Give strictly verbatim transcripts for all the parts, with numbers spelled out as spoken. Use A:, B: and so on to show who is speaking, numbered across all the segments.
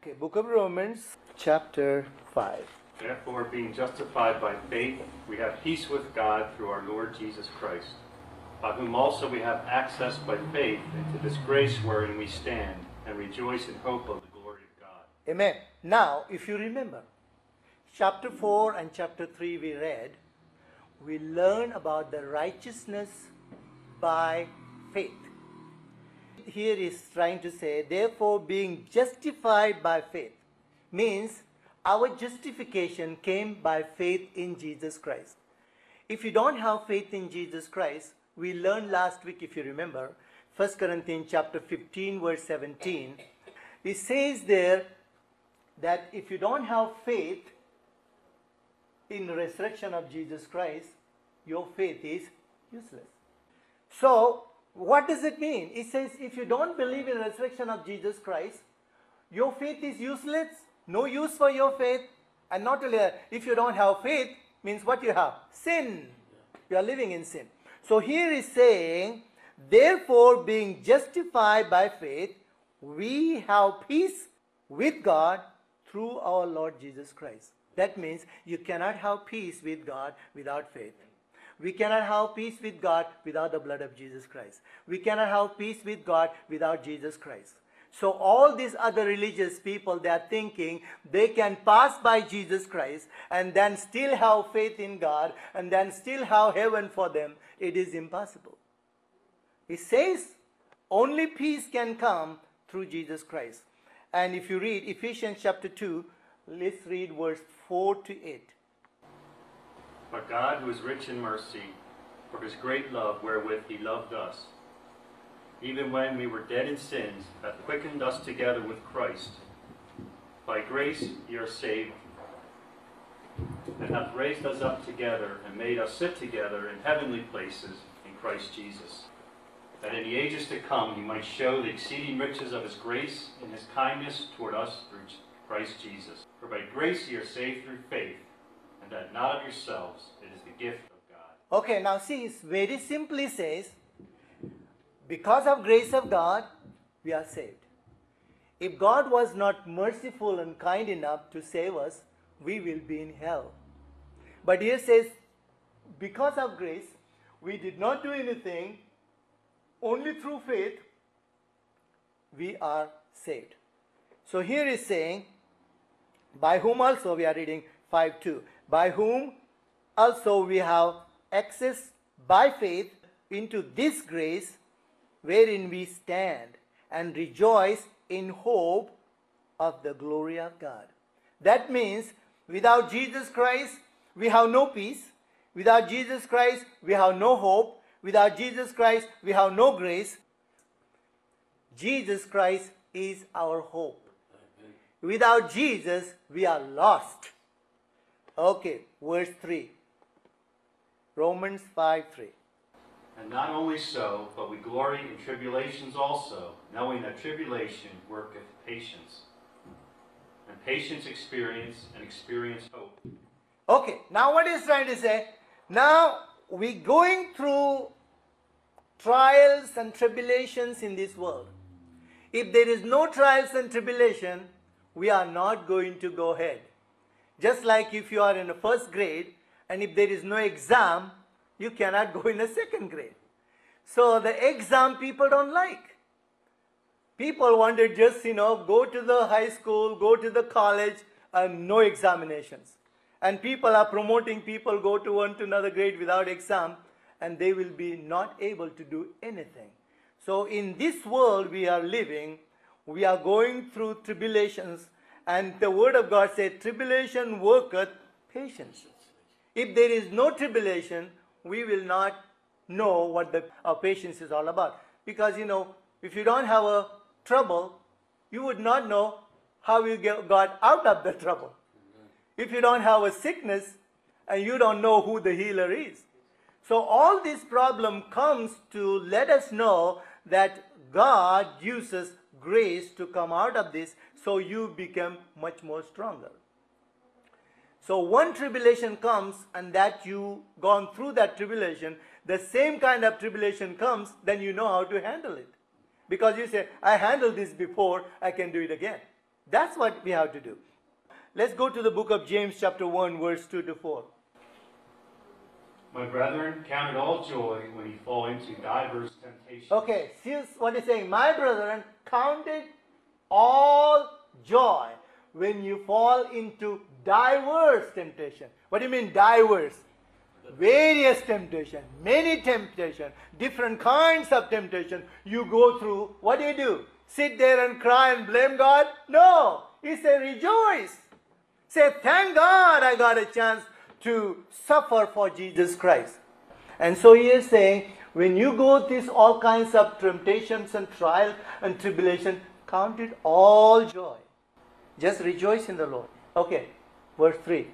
A: Okay, Book of Romans, chapter five.
B: Therefore, being justified by faith, we have peace with God through our Lord Jesus Christ, by whom also we have access by faith into this grace wherein we stand, and rejoice in hope of the glory of God.
A: Amen. Now, if you remember, chapter four and chapter three we read, we learn about the righteousness by faith. Here is trying to say, therefore, being justified by faith means our justification came by faith in Jesus Christ. If you don't have faith in Jesus Christ, we learned last week, if you remember, First Corinthians chapter fifteen, verse seventeen, it says there that if you don't have faith in the resurrection of Jesus Christ, your faith is useless. So, what does it mean? It says if you don't believe in the resurrection of Jesus Christ, your faith is useless, no use for your faith. And not only that, if you don't have faith, means what you have? Sin. You are living in sin. So here is saying, therefore being justified by faith, we have peace with God through our Lord Jesus Christ. That means you cannot have peace with God without faith. We cannot have peace with God without the blood of Jesus Christ. We cannot have peace with God without Jesus Christ. So all these other religious people, they are thinking they can pass by Jesus Christ and then still have faith in God and then still have heaven for them. It is impossible. It says only peace can come through Jesus Christ. And if you read Ephesians chapter two, let's read verse four to eight.
B: But God, who is rich in mercy, for his great love wherewith he loved us, even when we were dead in sins, hath quickened us together with Christ. By grace ye are saved, and hath raised us up together, and made us sit together in heavenly places in Christ Jesus, that in the ages to come he might show the exceeding riches of his grace and his kindness toward us through Christ Jesus. For by grace ye are saved through faith, and that not of yourselves, it is the gift of God.
A: Okay, now see, it very simply says, because of grace of God, we are saved. If God was not merciful and kind enough to save us, we will be in hell. But here says, because of grace, we did not do anything, only through faith, we are saved. So here is saying, by whom also, we are reading five two, by whom also we have access by faith into this grace wherein we stand and rejoice in hope of the glory of God. That means without Jesus Christ, we have no peace. Without Jesus Christ, we have no hope. Without Jesus Christ, we have no grace. Jesus Christ is our hope. Without Jesus, we are lost. Okay, verse three. Romans five three.
B: And not only so, but we glory in tribulations also, knowing that tribulation worketh patience. And patience experience, and experience hope.
A: Okay, now what is trying to say? Now we going through trials and tribulations in this world. If there is no trials and tribulation, we are not going to go ahead. Just like if you are in the first grade and if there is no exam, you cannot go in the second grade. So the exam people don't like. People want to just, you know, go to the high school, go to the college and no examinations. And people are promoting people go to one to another grade without exam and they will be not able to do anything. So in this world we are living, we are going through tribulations. And the word of God said, tribulation worketh patience. If there is no tribulation, we will not know what the our patience is all about. Because, you know, if you don't have a trouble, you would not know how you get, got out of the trouble. If you don't have a sickness, and you don't know who the healer is. So all this problem comes to let us know that God uses grace to come out of this, so you become much more stronger. So one tribulation comes and that you gone through that tribulation, the same kind of tribulation comes, then you know how to handle it. Because you say, I handled this before, I can do it again. That's what we have to do. Let's go to the book of James chapter one, verse two to four.
B: My brethren, count it all joy when you fall into diverse temptations.
A: Okay, see what he's saying. My brethren, count it all joy when you fall into diverse temptation. What do you mean diverse? Various temptation, many temptation, different kinds of temptation you go through. What do you do? Sit there and cry and blame God? No. He said rejoice. Say thank God I got a chance to suffer for Jesus Christ. And so he is saying when you go through all kinds of temptations and trials and tribulation, count it all joy. Just rejoice in the Lord. Okay, verse three.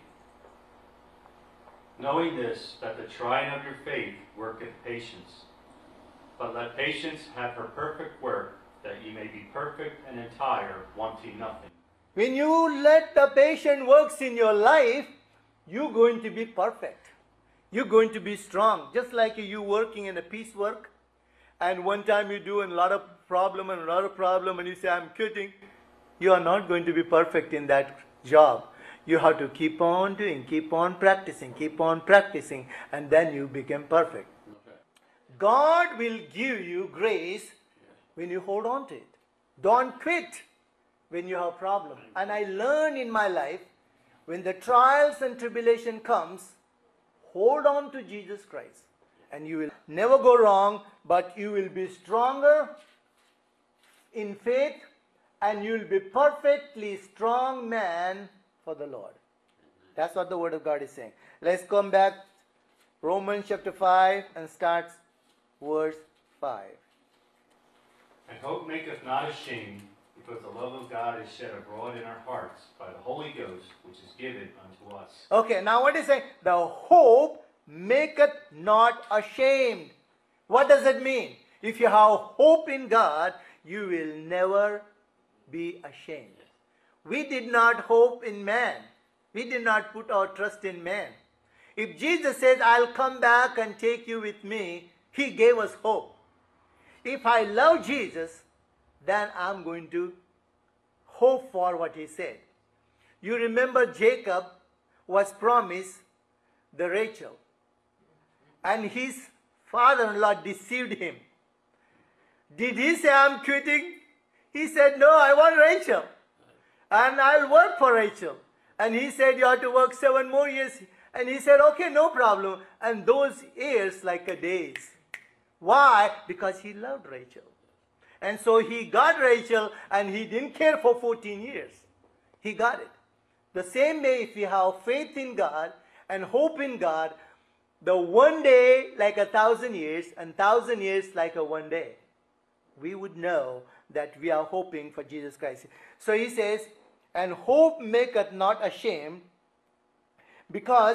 B: Knowing this, that the trying of your faith worketh patience. But let patience have her perfect work, that ye may be perfect and entire, wanting nothing.
A: When you let the patient works in your life, you're going to be perfect. You're going to be strong. Just like you working in a piecework, and one time you do a lot of problem and a lot of problem, and you say, I'm quitting. You are not going to be perfect in that job. You have to keep on doing, keep on practicing, keep on practicing, and then you become perfect. Okay. God will give you grace when you hold on to it. Don't quit when you have problem. And I learned in my life, when the trials and tribulation comes, hold on to Jesus Christ. And you will never go wrong, but you will be stronger in faith, and you will be perfectly strong man for the Lord. That's what the Word of God is saying. Let's come back, Romans chapter five, and start verse five.
B: And hope maketh not ashamed, because the love of God is shed abroad in our hearts by the Holy Ghost, which is given unto us.
A: Okay, now what is saying? The hope maketh not ashamed. What does it mean? If you have hope in God, you will never be ashamed. We did not hope in man. We did not put our trust in man. If Jesus says, I'll come back and take you with me, he gave us hope. If I love Jesus, then I'm going to hope for what he said. You remember Jacob was promised the Rachel, and his father-in-law deceived him. Did he say, I'm quitting? He said, no, I want Rachel, and I'll work for Rachel. And he said, you have to work seven more years. And he said, okay, no problem. And those years like a days. Why? Because he loved Rachel. And so he got Rachel, and he didn't care for fourteen years. He got it. The same way, if we have faith in God and hope in God, the one day like a thousand years, and thousand years like a one day, we would know that we are hoping for Jesus Christ. So he says, and hope maketh not ashamed, because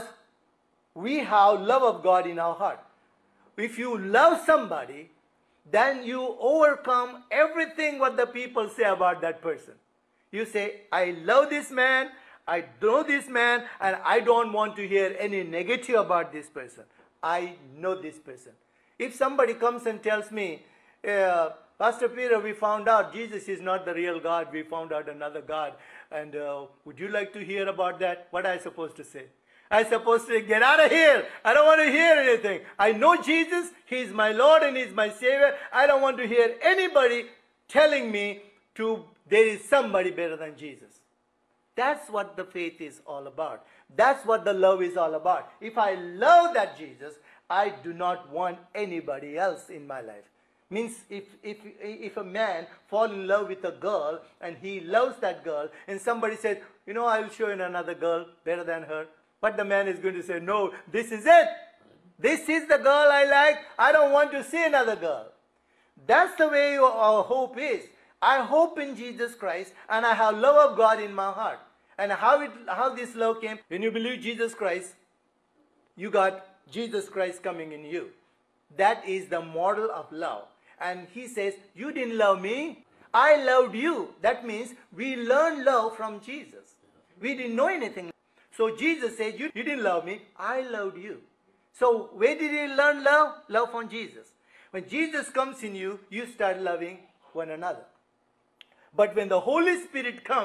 A: we have love of God in our heart. If you love somebody, then you overcome everything what the people say about that person. You say, I love this man, I know this man, and I don't want to hear any negative about this person. I know this person. If somebody comes and tells me, uh, Pastor Peter, we found out Jesus is not the real God, we found out another God, and uh, would you like to hear about that? What am I supposed to say? I'm supposed to get out of here. I don't want to hear anything. I know Jesus. He's my Lord and He's my Savior. I don't want to hear anybody telling me to there is somebody better than Jesus. That's what the faith is all about. That's what the love is all about. If I love that Jesus, I do not want anybody else in my life. Means if, if, if a man fall in love with a girl and he loves that girl, and somebody says, you know, I will show you another girl better than her. But the man is going to say, no, this is it. This is the girl I like. I don't want to see another girl. That's the way our hope is. I hope in Jesus Christ, and I have love of God in my heart. And how, it, how this love came, when you believe Jesus Christ, you got Jesus Christ coming in you. That is the model of love. And he says, you didn't love me, I loved you. That means we learn love from Jesus. We didn't know anything. So Jesus said, you, you didn't love me, I loved you. So where did you learn love? Love from Jesus. When Jesus comes in you, you start loving one another. But when the Holy Spirit comes,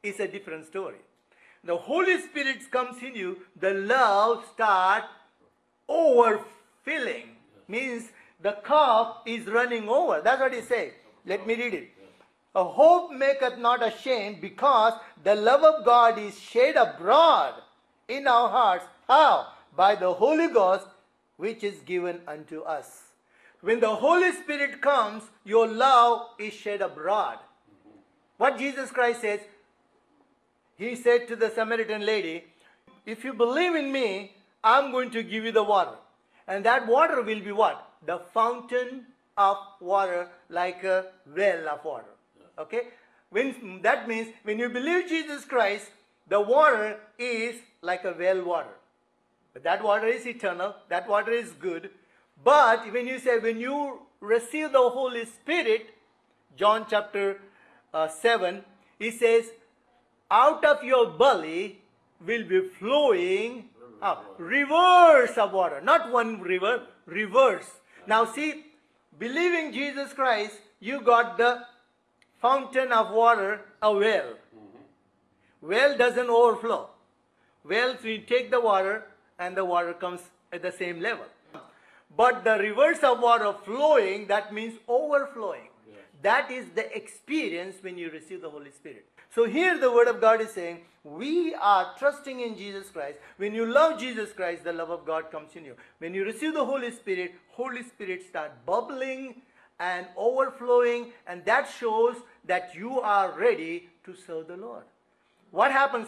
A: is a different story. The Holy Spirit comes in you, the love starts overfilling. Means the cup is running over. That's what he says. Let me read it. A hope maketh not ashamed, because the love of God is shed abroad in our hearts. How? By the Holy Ghost, which is given unto us. When the Holy Spirit comes, your love is shed abroad. What Jesus Christ says, he said to the Samaritan lady, if you believe in me, I'm going to give you the water. And that water will be what? The fountain of water, like a well of water. Okay? When, that means when you believe Jesus Christ, the water is like a well water. But that water is eternal. That water is good. But when you say, when you receive the Holy Spirit, John chapter uh, seven, he says, out of your belly will be flowing uh, rivers of water. Not one river, rivers. Now see, believing Jesus Christ, you got the fountain of water, a well. Well doesn't overflow. Well, so you take the water and the water comes at the same level. But the rivers of water flowing, that means overflowing. Yes. That is the experience when you receive the Holy Spirit. So here the Word of God is saying, we are trusting in Jesus Christ. When you love Jesus Christ, the love of God comes in you. When you receive the Holy Spirit, Holy Spirit starts bubbling and overflowing, and that shows that you are ready to serve the Lord. What happens?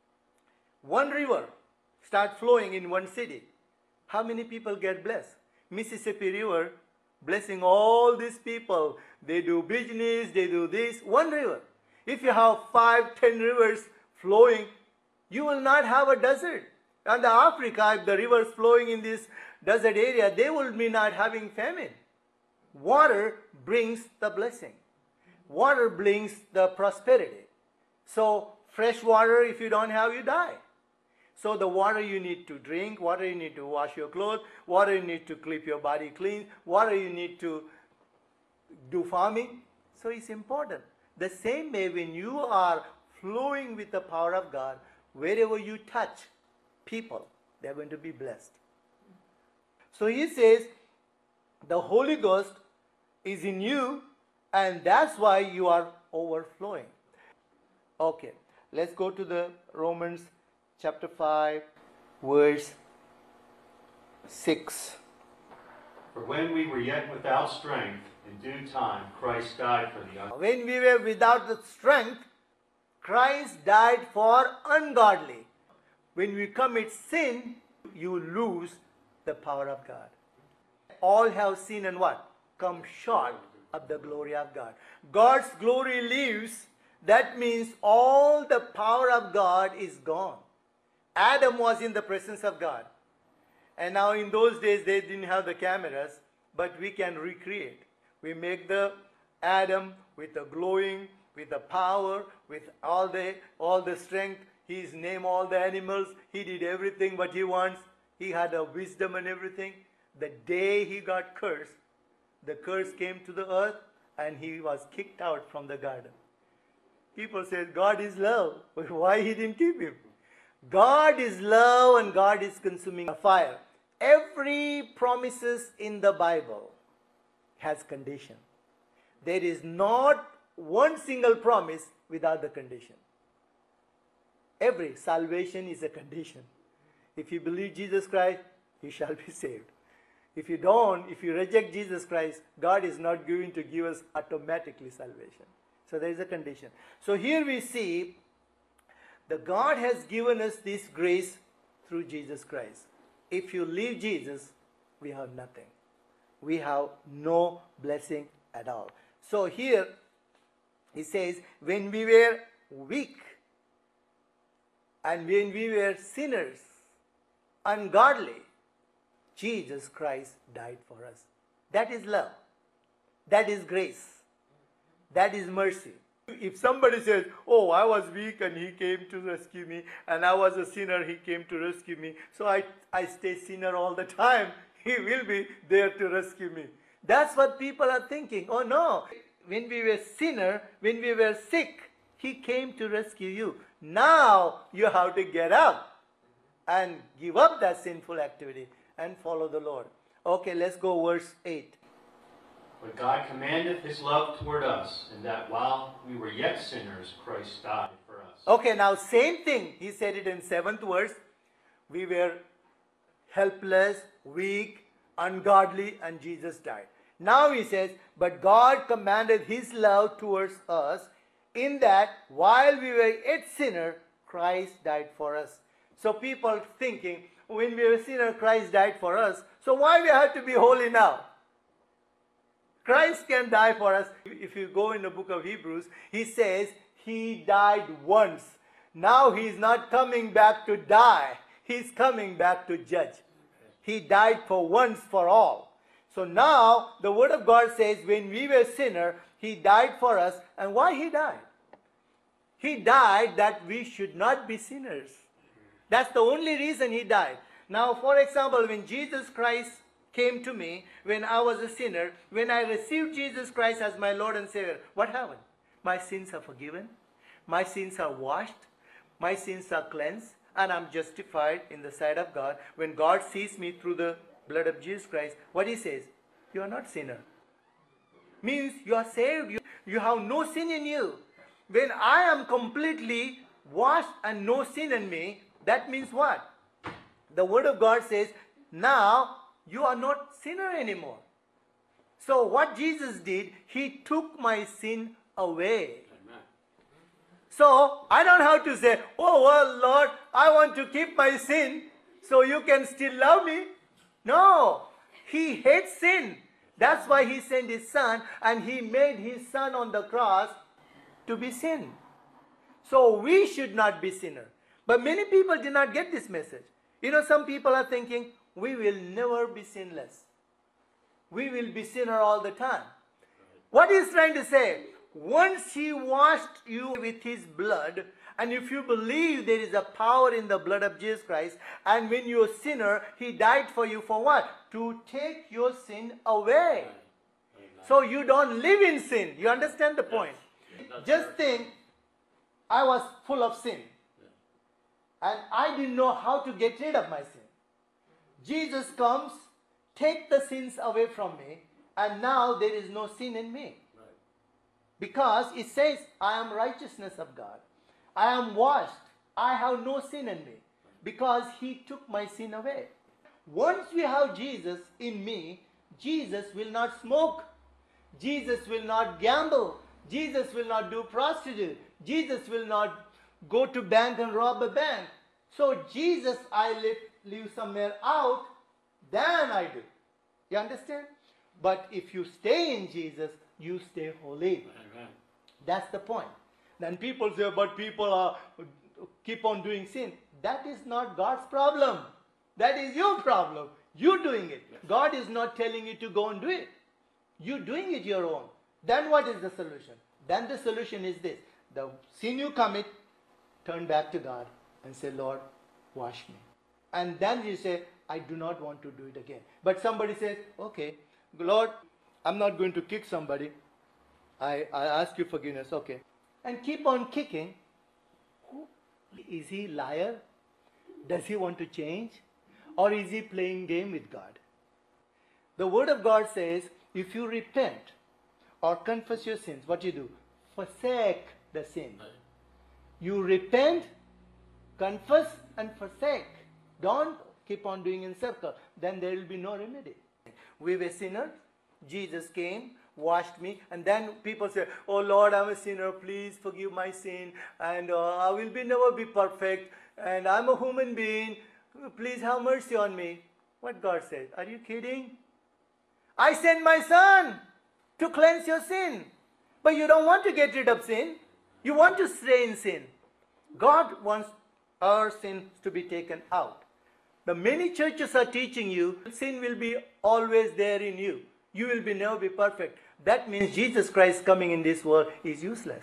A: One river starts flowing in one city. How many people get blessed? Mississippi River blessing all these people. They do business, they do this. One river. If you have five, ten rivers flowing, you will not have a desert. And the Africa, if the rivers flowing in this desert area, they will be not having famine. Water brings the blessing. Water brings the prosperity. So fresh water, if you don't have, you die. So the water you need to drink, water you need to wash your clothes, water you need to keep your body clean, water you need to do farming. So it's important. The same way when you are flowing with the power of God, wherever you touch people, they're going to be blessed. So he says, the Holy Ghost is in you, and that's why you are overflowing. Okay, let's go to the Romans chapter five, verse six.
B: For when we were yet without strength, in due time Christ died for the ungodly.
A: When we were without the strength, Christ died for ungodly. When we commit sin, you lose the power of God. All have sinned and what? Come short of the glory of God. God's glory lives. That means all the power of God is gone. Adam was in the presence of God. And now in those days they didn't have the cameras, but we can recreate. We make the Adam with the glowing, with the power, with all the all the strength. He's named all the animals. He did everything what he wants. He had a wisdom and everything. The day he got cursed, the curse came to the earth and he was kicked out from the garden. People said, God is love. Why he didn't keep him? God is love and God is consuming fire. Every promises in the Bible has condition. There is not one single promise without the condition. Every salvation is a condition. If you believe Jesus Christ, you shall be saved. If you don't, if you reject Jesus Christ, God is not going to give us automatically salvation. So there is a condition. So here we see that God has given us this grace through Jesus Christ. If you leave Jesus, we have nothing. We have no blessing at all. So here he says, when we were weak and when we were sinners, ungodly, Jesus Christ died for us. That is love. That is grace. That is mercy. If somebody says, oh, I was weak and he came to rescue me, and I was a sinner, he came to rescue me, so I, I stay sinner all the time, he will be there to rescue me. That's what people are thinking. Oh no, when we were sinner, when we were sick, He came to rescue you. Now you have to get up and give up that sinful activity and follow the Lord. Okay, let's go verse eight.
B: But God commandeth his love toward us, in that while we were yet sinners, Christ died for us.
A: Okay, now same thing. He said it in seventh verse. We were helpless, weak, ungodly, and Jesus died. Now he says, but God commanded his love towards us, in that while we were yet sinners, Christ died for us. So people thinking, when we were sinners, Christ died for us. So why we have to be holy now? Christ can die for us. If you go in the book of Hebrews, he says he died once. Now he is not coming back to die. He's coming back to judge. He died for once for all. So now the word of God says when we were sinners, he died for us. And why he died? He died that we should not be sinners. That's the only reason he died. Now, for example, when Jesus Christ came to me, when I was a sinner, when I received Jesus Christ as my Lord and Savior, what happened? My sins are forgiven. My sins are washed. My sins are cleansed. And I'm justified in the sight of God. When God sees me through the blood of Jesus Christ, what he says? You are not sinner. Means you are saved. You, you have no sin in you. When I am completely washed and no sin in me, that means what? The word of God says, now you are not sinner anymore. So what Jesus did, he took my sin away. Amen. So I don't have to say, oh well Lord, I want to keep my sin so you can still love me. No, he hates sin. That's why he sent his son and he made his son on the cross to be sin. So we should not be sinner. But many people did not get this message. You know, some people are thinking, we will never be sinless. We will be sinner all the time. What he's trying to say, once he washed you with his blood, and if you believe there is a power in the blood of Jesus Christ, and when you're a sinner, he died for you for what? To take your sin away. So you don't live in sin. You understand the point? Just think, I was full of sin. And I didn't know how to get rid of my sin. Jesus comes, take the sins away from me, and now there is no sin in me. Right. Because it says, I am righteousness of God. I am washed. I have no sin in me. Because he took my sin away. Once we have Jesus in me, Jesus will not smoke. Jesus will not gamble. Jesus will not do prostitute. Jesus will not go to bank and rob a bank. So Jesus, I live, live somewhere out, then I do. You understand? But if you stay in Jesus, you stay holy. Amen. That's the point. Then people say, but people are, keep on doing sin. That is not God's problem. That is your problem. You doing it. Yes. God is not telling you to go and do it. You doing it your own. Then what is the solution? Then the solution is this. The sin you commit, turn back to God and say, Lord, wash me. And then you say, I do not want to do it again. But somebody says, okay, Lord, I'm not going to kick somebody. I, I ask you forgiveness. Okay. And keep on kicking. Who, is he a liar? Does he want to change? Or is he playing game with God? The word of God says, if you repent or confess your sins, what you do? Forsake the sin. You repent, confess and forsake. Don't keep on doing in circle. Then there will be no remedy. We were sinners. Jesus came, washed me. And then people say, oh Lord, I'm a sinner. Please forgive my sin. And uh, I will be never be perfect. And I'm a human being. Please have mercy on me. What God says? Are you kidding? I sent my son to cleanse your sin. But you don't want to get rid of sin. You want to stay in sin. God wants our sins to be taken out. The many churches are teaching you sin will be always there in you. You will be never be perfect. That means Jesus Christ coming in this world is useless.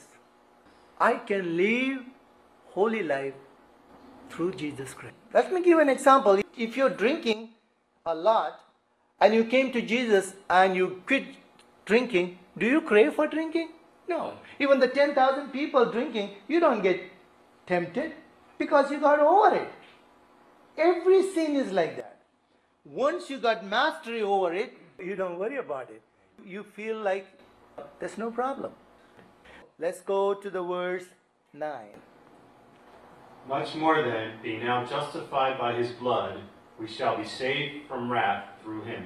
A: I can live holy life through Jesus Christ. Let me give an example. If you're drinking a lot and you came to Jesus and you quit drinking, do you crave for drinking? No. Even the ten thousand people drinking, you don't get tempted because you got over it. Every sin is like that. Once you got mastery over it, you don't worry about it. You feel like there's no problem. Let's go to the verse nine.
B: Much more then, being now justified by his blood, we shall be saved from wrath through him.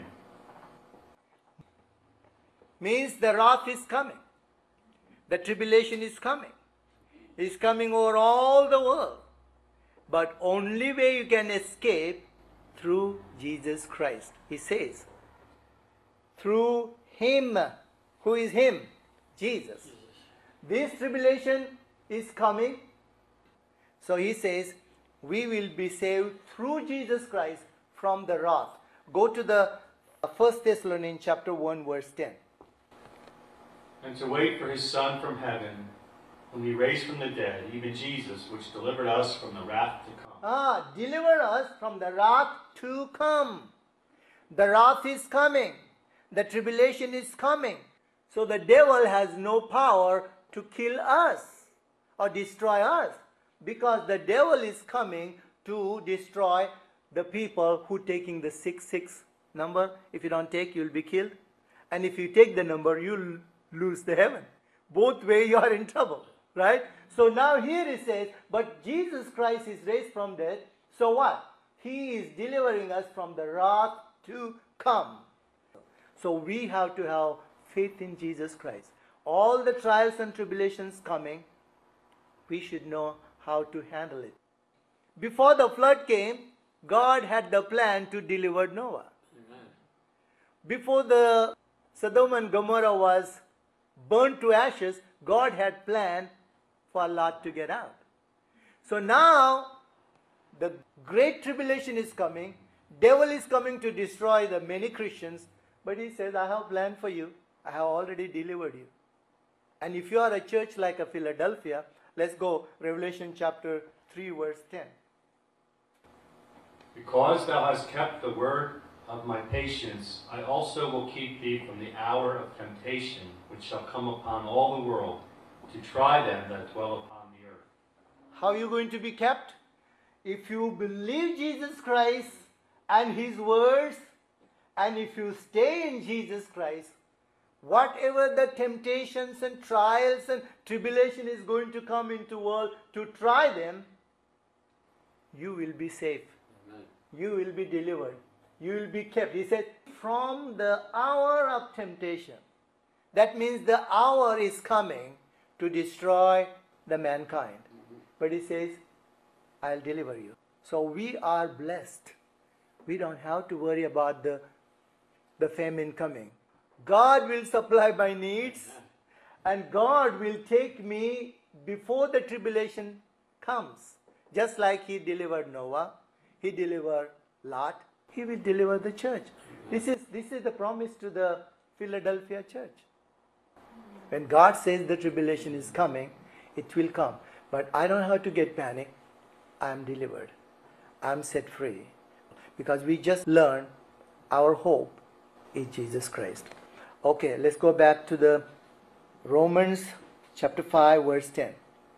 A: Means the wrath is coming. The tribulation is coming. It's coming over all the world. But only way you can escape through Jesus Christ. He says, through him. Who is him? Jesus. This tribulation is coming. So he says, we will be saved through Jesus Christ from the wrath. Go to the First Thessalonians chapter one verse ten.
B: And to wait for his Son from heaven, whom he raised from the dead, even Jesus, which delivered us from the wrath to come.
A: Ah, deliver us from the wrath to come. The wrath is coming. The tribulation is coming. So the devil has no power to kill us or destroy us, because the devil is coming to destroy the people who taking the six six number. If you don't take, you'll be killed. And if you take the number, you'll lose the heaven. Both way you are in trouble, right? So now here it says, but Jesus Christ is raised from death. So what? He is delivering us from the wrath to come. So we have to have faith in Jesus Christ. All the trials and tribulations coming, we should know how to handle it. Before the flood came, God had the plan to deliver Noah. Amen. Before the Sodom and Gomorrah was burnt to ashes, God had planned for Lot to get out. So now the great tribulation is coming. Devil is coming to destroy the many Christians. But he says, I have planned for you. I have already delivered you. And if you are a church like a Philadelphia, let's go Revelation chapter three verse ten.
B: Because thou hast kept the word of my patience, I also will keep thee from the hour of temptation, which shall come upon all the world, to try them that dwell upon the earth.
A: How are you going to be kept? If you believe Jesus Christ and his words, and if you stay in Jesus Christ, whatever the temptations and trials and tribulation is going to come into the world to try them, you will be safe. Amen. You will be delivered. You will be kept. He said, from the hour of temptation. That means the hour is coming to destroy the mankind. Mm-hmm. But he says, I'll deliver you. So we are blessed. We don't have to worry about the, the famine coming. God will supply my needs, and God will take me before the tribulation comes. Just like he delivered Noah, he delivered Lot, he will deliver the church. This is, this is the promise to the Philadelphia church. When God says the tribulation is coming, it will come. But I don't have to get panic. I am delivered. I am set free. Because we just learned our hope is Jesus Christ. Okay, let's go back to the Romans chapter five verse ten.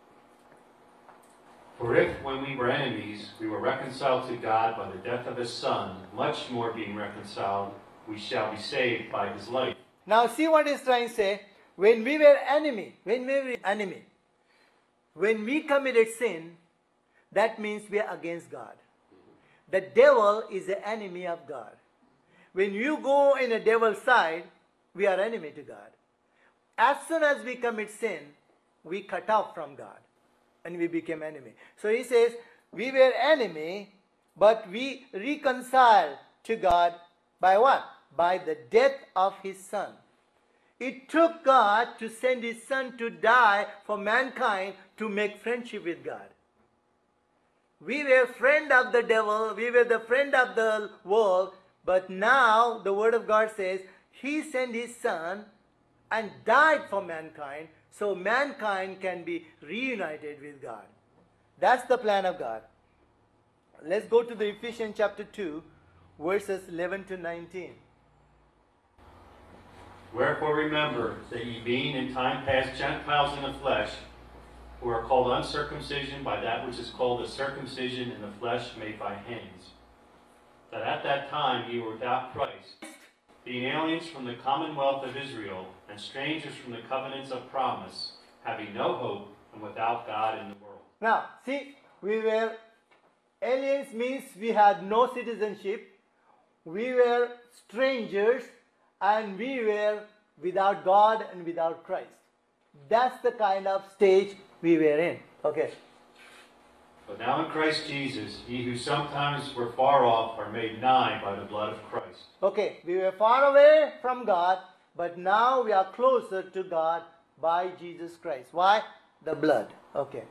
B: For if, when we were enemies, we were reconciled to God by the death of his Son, much more being reconciled, we shall be saved by his life.
A: Now see what he's trying to say. When we were enemy, when we were enemy, when we committed sin, that means we are against God. The devil is the enemy of God. When you go in a devil's side, we are enemy to God. As soon as we commit sin, we cut off from God and we became enemy. So he says, we were enemy, but we reconciled to God by what? By the death of his Son. It took God to send his Son to die for mankind to make friendship with God. We were friend of the devil, we were the friend of the world, but now the word of God says, he sent his Son and died for mankind, so mankind can be reunited with God. That's the plan of God. Let's go to the Ephesians chapter two, verses eleven to nineteen.
B: Wherefore remember that ye being in time past Gentiles in the flesh, who are called uncircumcision by that which is called a circumcision in the flesh made by hands, that at that time ye were without Christ, being aliens from the commonwealth of Israel, and strangers from the covenants of promise, having no hope, and without God in the world.
A: Now, see, we were aliens means we had no citizenship, we were strangers, and we were without God and without Christ. That's the kind of stage we were in. Okay.
B: But now in Christ Jesus, ye who sometimes were far off are made nigh by the blood of Christ.
A: Okay, we were far away from God, but now we are closer to God by Jesus Christ. Why? The blood. Okay.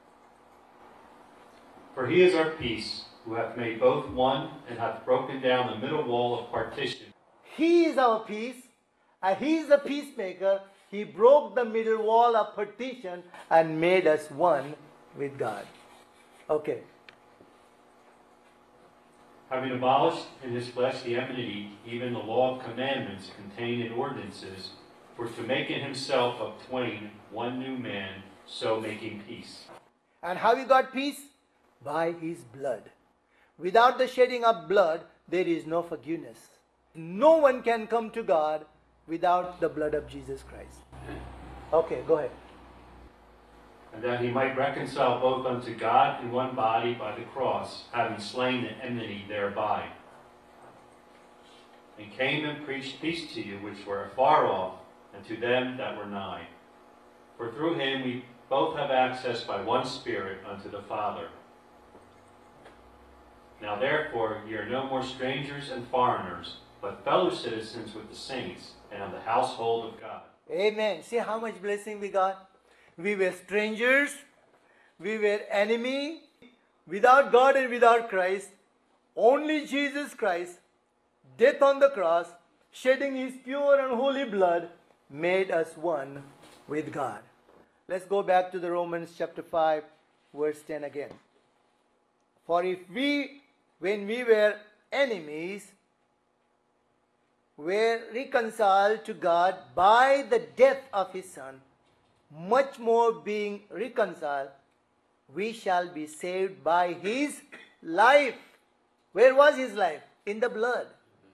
B: For he is our peace, who hath made both one, and hath broken down the middle wall of partition.
A: He is our peace, and He is the peacemaker. He broke the middle wall of partition and made us one with God. Okay.
B: Having abolished in his flesh the enmity, even the law of commandments contained in ordinances, for to make in himself of twain one new man, so making peace.
A: And how we got peace? By His blood. Without the shedding of blood, there is no forgiveness. No one can come to God without the blood of Jesus Christ. Okay, go ahead.
B: And that he might reconcile both unto God in one body by the cross, having slain the enmity thereby. And came and preached peace to you which were afar off, and to them that were nigh. For through him we both have access by one Spirit unto the Father. Now therefore ye are no more strangers and foreigners, but fellow citizens with the saints, and of the household of God.
A: Amen. See how much blessing we got? We were strangers, we were enemy, without God and without Christ. Only Jesus Christ, death on the cross, shedding His pure and holy blood, made us one with God. Let's go back to the Romans chapter five, verse ten again. For if we, when we were enemies, were reconciled to God by the death of His Son, much more being reconciled, we shall be saved by His life. Where was His life? In the blood.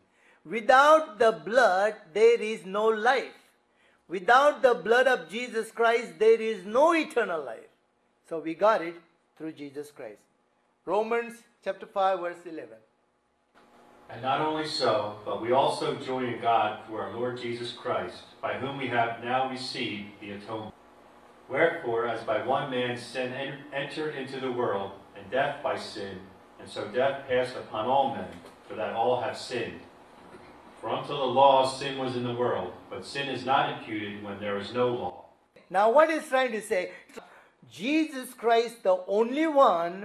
A: Without the blood, there is no life. Without the blood of Jesus Christ, there is no eternal life. So we got it through Jesus Christ. Romans chapter five, verse eleven.
B: And not only so, but we also joy in God through our Lord Jesus Christ, by whom we have now received the atonement. Wherefore, as by one man sin entered into the world, and death by sin, and so death passed upon all men, for that all have sinned. For until the law, sin was in the world, but sin is not imputed when there is no law.
A: Now what is trying to say? Jesus Christ, the only one,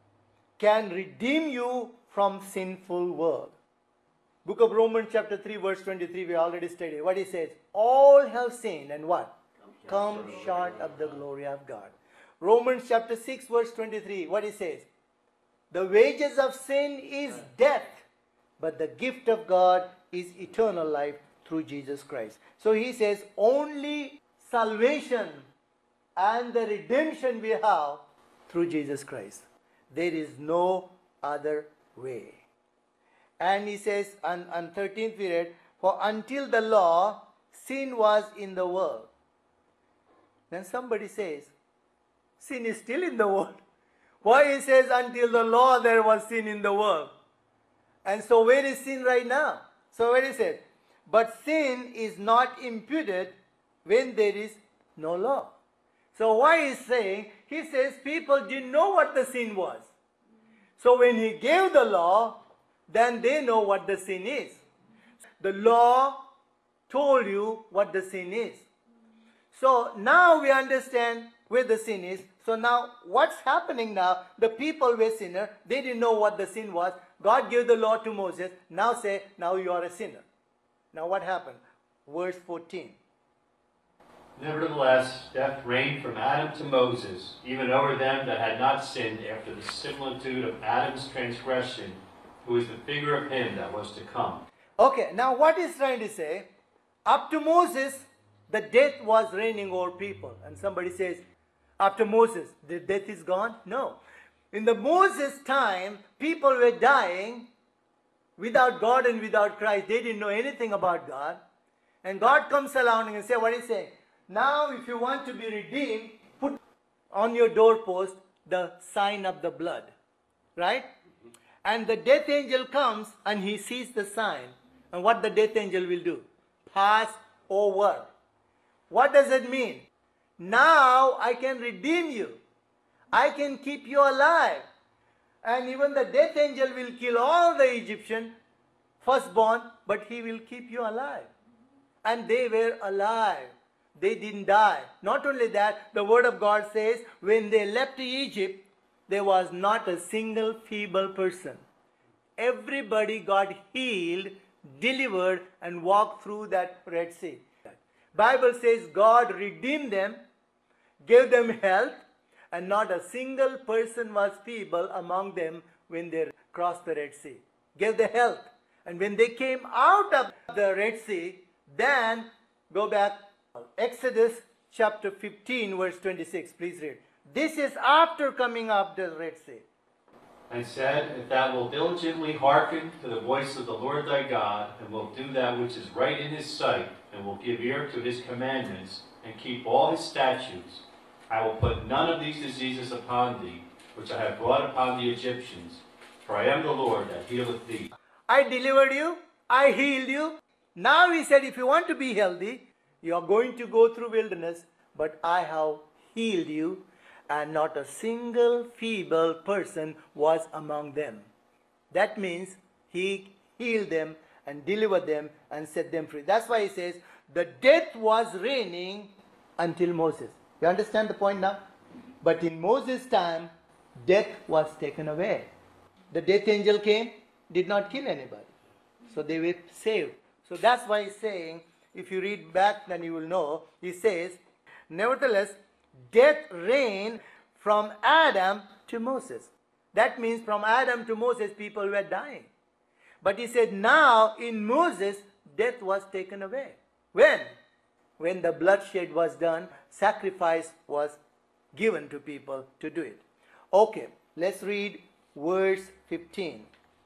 A: can redeem you from sinful world. Book of Romans chapter three, verse twenty-three, we already studied. What it says? All have sinned and what? Come short of the glory of God. Romans chapter six, verse twenty-three, what it says? The wages of sin is death, but the gift of God is eternal life through Jesus Christ. So he says only salvation and the redemption we have through Jesus Christ. There is no other way. And he says on, on thirteenth we read, for until the law, sin was in the world. Then somebody says, sin is still in the world. Why he says until the law there was sin in the world? And so where is sin right now? So where is it? But sin is not imputed when there is no law. So why is saying? He says people didn't know what the sin was. So when he gave the law, then they know what the sin is. The law told you what the sin is. So now we understand where the sin is. So now what's happening now? The people were sinners. They didn't know what the sin was. God gave the law to Moses. Now say, now you are a sinner. Now what happened? Verse fourteen.
B: Nevertheless, death reigned from Adam to Moses, even over them that had not sinned after the similitude of Adam's transgression, who is the figure of him that was to come.
A: Okay, now what is trying to say? Up to Moses, the death was reigning over people. And somebody says, after Moses, the death is gone? No. In the Moses time, people were dying without God and without Christ. They didn't know anything about God. And God comes along and says, what is he saying? Now if you want to be redeemed, put on your doorpost the sign of the blood. Right? And the death angel comes and he sees the sign. And what the death angel will do? Pass over. What does it mean? Now I can redeem you. I can keep you alive. And even the death angel will kill all the Egyptian firstborn, but he will keep you alive. And they were alive. They didn't die. Not only that, the word of God says, when they left Egypt, there was not a single feeble person. Everybody got healed, delivered, and walked through that Red Sea. Bible says God redeemed them, gave them health, and not a single person was feeble among them when they crossed the Red Sea. Gave the health. And when they came out of the Red Sea, then go back. Exodus chapter fifteen, verse twenty-six. Please read. This is after coming up the Red Sea.
B: And said, if thou wilt diligently hearken to the voice of the Lord thy God, and wilt do that which is right in his sight, and will give ear to his commandments, and keep all his statutes, I will put none of these diseases upon thee, which I have brought upon the Egyptians, for I am the Lord that healeth thee.
A: I delivered you, I healed you. Now he said, if you want to be healthy, you are going to go through wilderness, but I have healed you, and not a single feeble person was among them. That means he healed them and delivered them and set them free. That's why he says, the death was reigning until Moses. You understand the point now? But in Moses' time, death was taken away. The death angel came, did not kill anybody. So they were saved. So that's why he's saying, if you read back, then you will know, he says, nevertheless, death reigned from Adam to Moses. That means from Adam to Moses, people were dying. But he said, now in Moses, death was taken away. When? When the bloodshed was done, sacrifice was given to people to do it. Okay, let's read verse fifteen.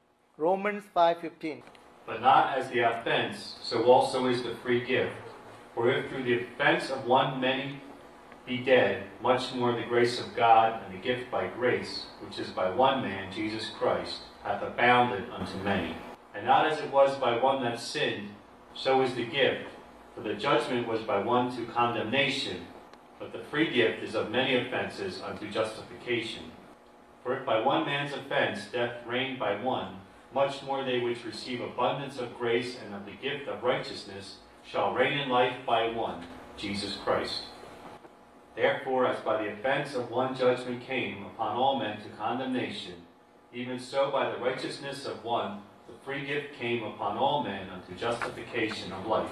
A: Romans five fifteen.
B: But not as the offense, so also is the free gift. For if through the offense of one many be dead, much more the grace of God and the gift by grace, which is by one man, Jesus Christ, hath abounded unto many. And not as it was by one that sinned, so is the gift. For the judgment was by one to condemnation, but the free gift is of many offenses unto justification. For if by one man's offense death reigned by one, much more they which receive abundance of grace and of the gift of righteousness shall reign in life by one, Jesus Christ. Therefore, as by the offense of one judgment came upon all men to condemnation, even so by the righteousness of one the free gift came upon all men unto justification of life.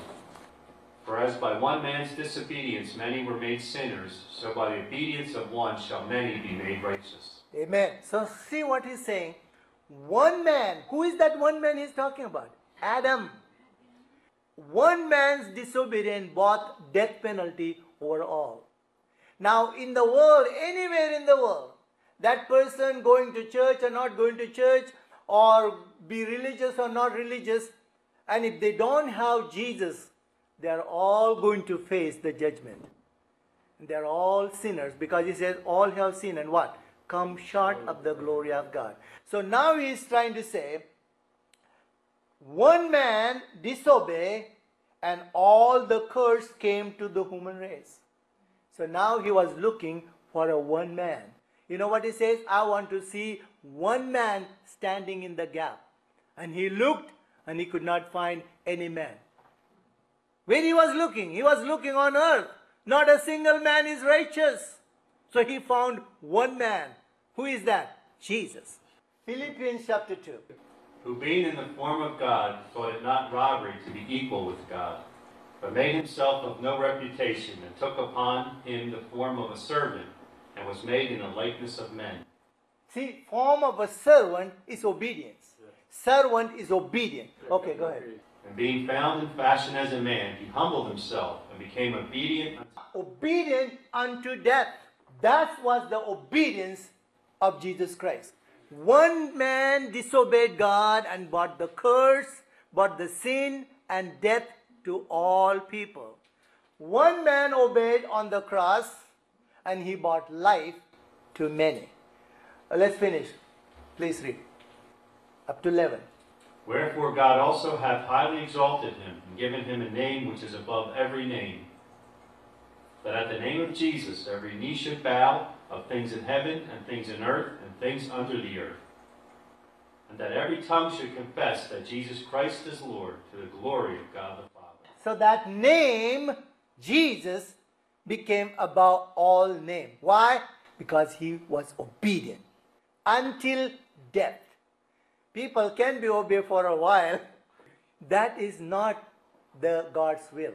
B: For as by one man's disobedience many were made sinners, so by the obedience of one shall many be made righteous.
A: Amen. So see what he's saying. One man, who is that one man he's talking about? Adam. One man's disobedience brought death penalty over all. Now in the world, anywhere in the world, that person going to church or not going to church, or be religious or not religious, and if they don't have Jesus, they are all going to face the judgment. They are all sinners, because he says all have sinned and what? Come short of the glory of God. So now he is trying to say, one man disobeyed and all the curse came to the human race. So now he was looking for a one man. You know what he says? I want to see one man standing in the gap. And he looked and he could not find any man. When he was looking, he was looking on earth. Not a single man is righteous. So he found one man. Who is that? Jesus. Philippians chapter two.
B: Who being in the form of God, thought it not robbery to be equal with God, but made himself of no reputation, and took upon him the form of a servant, and was made in the likeness of men.
A: See, form of a servant is obedience. Servant is obedient. Okay, go ahead.
B: And being found in fashion as a man, he humbled himself and became obedient unto
A: Obedient unto death. That was the obedience of Jesus Christ. One man disobeyed God and brought the curse, brought the sin and death to all people. One man obeyed on the cross and he brought life to many. Uh, Let's finish. Please read. Up to eleven.
B: Wherefore God also hath highly exalted him, and given him a name which is above every name, that at the name of Jesus every knee should bow, of things in heaven, and things in earth, and things under the earth, and that every tongue should confess that Jesus Christ is Lord, to the glory of God the Father.
A: So that name, Jesus, became above all name. Why? Because he was obedient until death. People can be obedient for a while. That is not the God's will.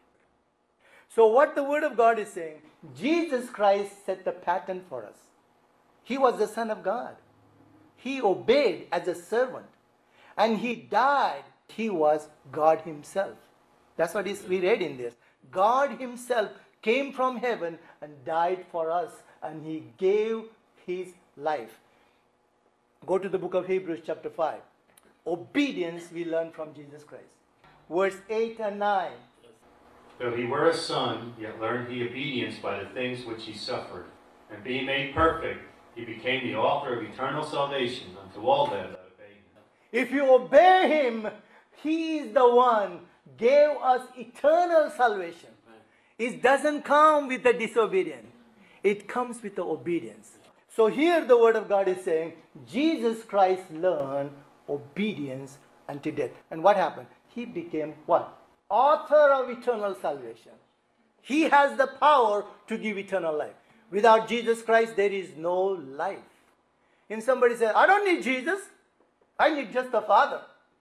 A: So what the Word of God is saying, Jesus Christ set the pattern for us. He was the Son of God. He obeyed as a servant. And he died. He was God himself. That's what is, we read in this. God himself came from heaven and died for us. And he gave his life. Go to the book of Hebrews chapter five. Obedience we learn from Jesus Christ. Verse eight and nine.
B: Though he were a son, yet learned he obedience by the things which he suffered. And being made perfect, he became the author of eternal salvation unto all them that obey him.
A: If you obey him, he is the one gave us eternal salvation. It doesn't come with the disobedience. It comes with the obedience. So here the word of God is saying, Jesus Christ learned obedience unto death. And what happened? He became what? Author of eternal salvation. He has the power to give eternal life. Without Jesus Christ, there is no life. And somebody says, I don't need Jesus. I need just the Father.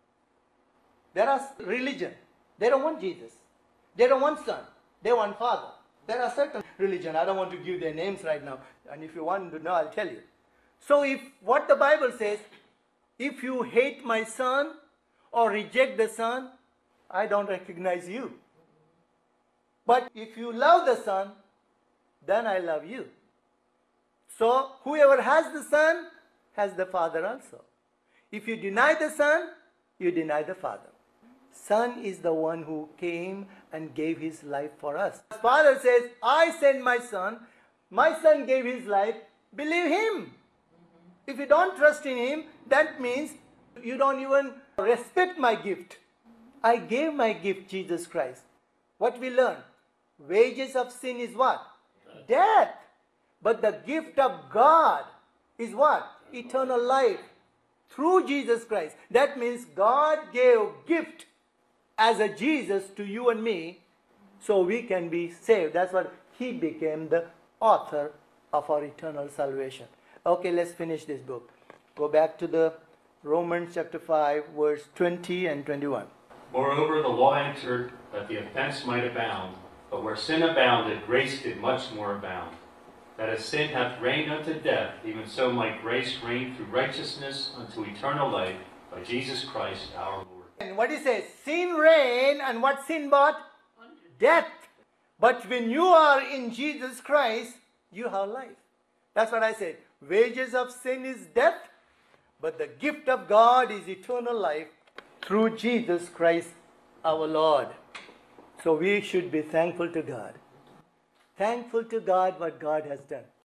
A: There are religion. They don't want Jesus. They don't want Son. They want Father. There are certain religion. I don't want to give their names right now. And if you want to know, I'll tell you. So if what the Bible says, if you hate my Son or reject the Son, I don't recognize you. But if you love the Son, then I love you. So whoever has the Son has the Father also. If you deny the Son, you deny the Father. Son is the one who came and gave his life for us. Father says, I send my Son. My Son gave his life. Believe him. If you don't trust in him, that means you don't even respect my gift. I gave my gift, Jesus Christ. What we learn? Wages of sin is what? Death. But the gift of God is what? Eternal life. Through Jesus Christ. That means God gave gift as a Jesus to you and me, so we can be saved. That's what he became the author of our eternal salvation. Okay, let's finish this book. Go back to the Romans chapter five, verse twenty and twenty-one.
B: Moreover, the law entered that the offense might abound, but where sin abounded, grace did much more abound. That as sin hath reigned unto death, even so might grace reign through righteousness unto eternal life by Jesus Christ our Lord.
A: And what he says, sin reigned, and what sin brought? Death. But when you are in Jesus Christ, you have life. That's what I said. Wages of sin is death, but the gift of God is eternal life through Jesus Christ our Lord. So we should be thankful to God. Thankful to God what God has done.